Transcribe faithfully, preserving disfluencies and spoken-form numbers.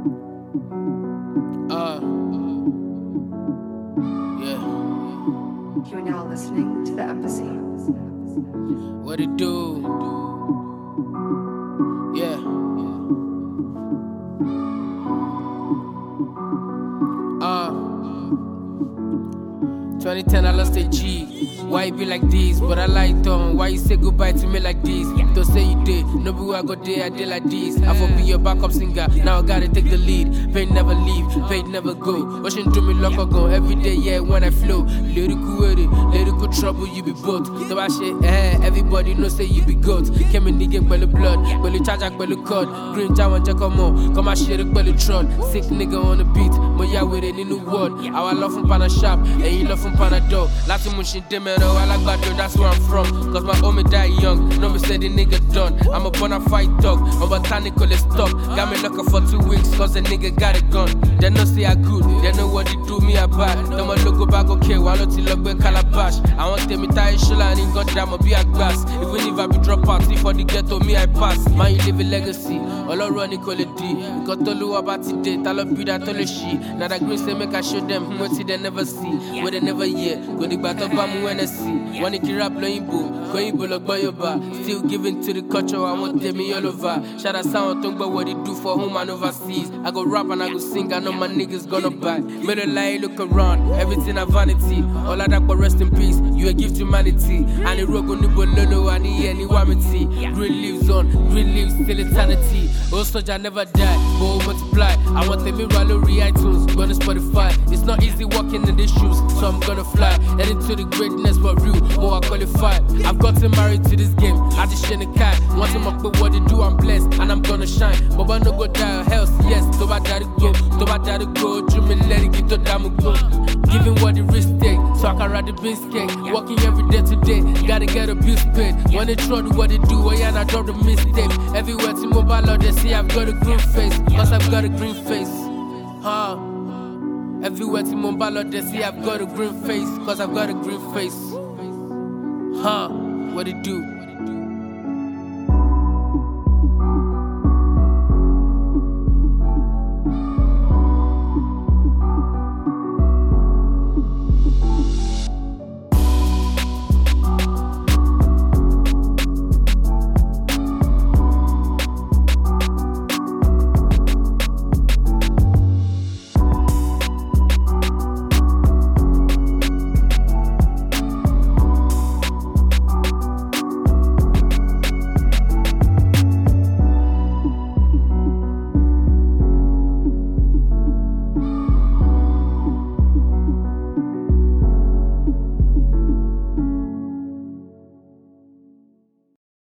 Uh, yeah. You're now listening to The Embassy. What it do? Yeah. Uh, twenty ten I lost a G. Why you be like this? But I like them. Why you say goodbye to me like this? Don't say you did. No be I go there, I did like this. I for be your backup singer. Now I gotta take the lead. Pain never leave, pain never go. Watching do me lock or go every day, yeah, when I flow. Lyrical with it, lyrical trouble, you be both. So I shit, eh, everybody know say you be goat. Came in nigga belly blood, belly charge belly cord. Green Jawan Jack come on, come and share the belly troll. Sick nigga on the beat, Moya with it in the world. Our love from Pana Shop, and you love from Panadol. Latin Mushin Demero, I like Bado, that's where I'm from. Cause my homie died young, no me say the nigga done. I'm a bona fide dog, I'm botanical stop. Got me looking for two weeks, cause the nigga got a gun. They know say I good, they know what they do me about. Them a logo back okay, while I till look calabash. I want them to tie shola and in goddamn be a glass. Even if I be drop out, see for the ghetto, me I pass. Man, you live a legacy, all around Nicole D. Because Tolu about today, Talo be that Tolu she. Now that green say make I show them, what see they never see, what they never hear. Go the battle bam when I see. One iki rap blowing boom, going bullock by your bar. Still giving to the culture, I want them all over. Shout out sound, talk about what they do for home and overseas. I go rap and I go sing, I know my niggas gonna buy. Middle line, look around, everything a vanity. All of that but rest in peace, you a gift to humanity. And the road go nibo lolo and the any wamity. Green lives on, green lives till eternity. Oh soldier never die, but will multiply. I want them in Rally iTunes, gonna Spotify. It's not easy walking in these shoes, so I'm gonna fly. Heading to the greatness, but real, more I qualify. I've gotten married to this game, I just shine a cat. Want to mock but what they do, I'm blessed, and I'm gonna shine. But I no go die, health, yes, to I die to go, to I die to go, dream and let it get to damn go. Giving what the risk take, so I can ride the biscuit. Walking every day today, gotta get a bills paid. When they try to what they do, I ain't I drop the mistake. Everywhere to mobile, they see I've got a green face, cause I've got a green face. Huh? Everywhere to mobile, they see I've got a green face, cause I've got a green face. Huh? What it do?